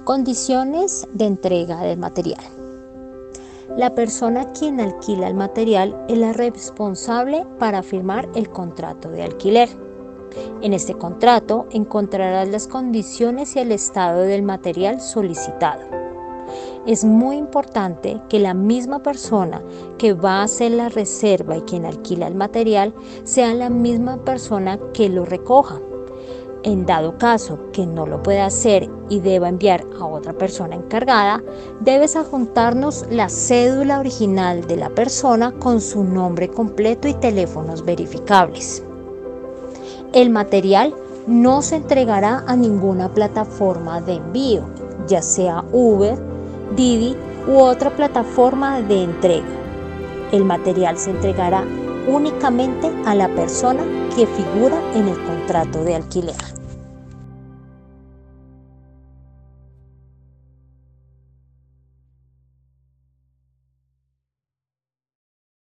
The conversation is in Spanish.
Condiciones de entrega del material. La persona quien alquila el material es la responsable para firmar el contrato de alquiler. En este contrato encontrarás las condiciones y el estado del material solicitado. Es muy importante que la misma persona que va a hacer la reserva y quien alquila el material sea la misma persona que lo recoja. En dado caso que no lo pueda hacer y deba enviar a otra persona encargada, debes adjuntarnos la cédula original de la persona con su nombre completo y teléfonos verificables. El material no se entregará a ninguna plataforma de envío, ya sea Uber, Didi u otra plataforma de entrega. El material se entregará únicamente a la persona que figura en el contrato de alquiler.